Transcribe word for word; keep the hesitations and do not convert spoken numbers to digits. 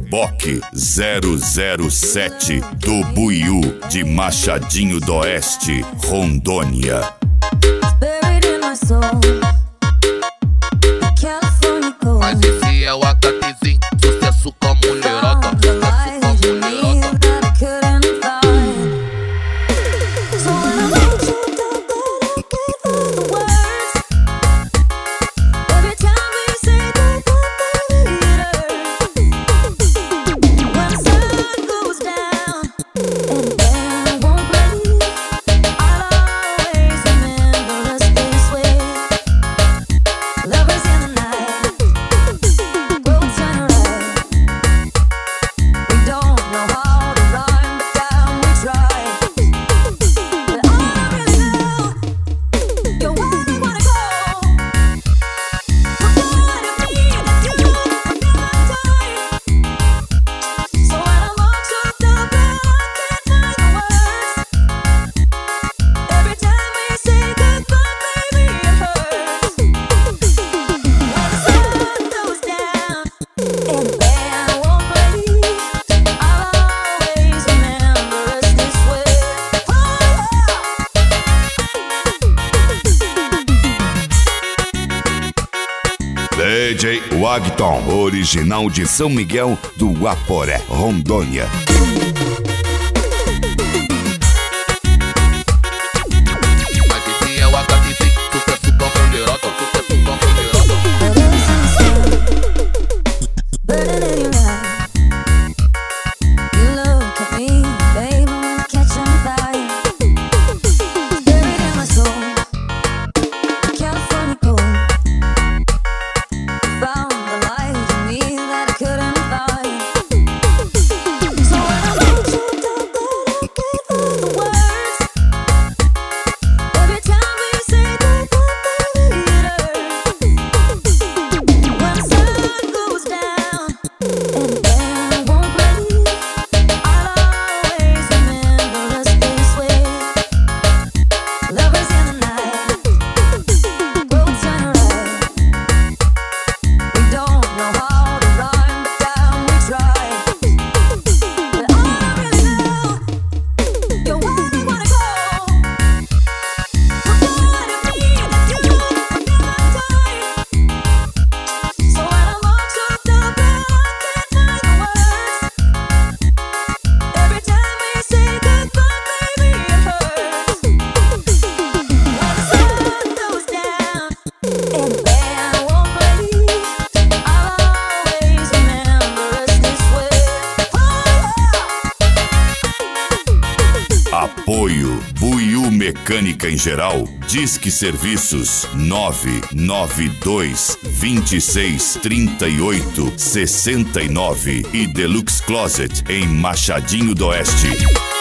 Reboque zero zero sete do Buiú de Machadinho do Oeste, Rondônia. Mas esse é o HTzinho, sucesso com a mulherada, sucesso com a mulherada. D J Wagton, original de São Miguel do Aporé, Rondônia. Mas esse é o HTzinho, sucesso com a mulherada, sucesso com a mulherada. Apoio Buiú Mecânica em Geral, Disque Serviços nove nove dois, vinte e seis, trinta e oito, sessenta e nove e Deluxe Closet em Machadinho do Oeste.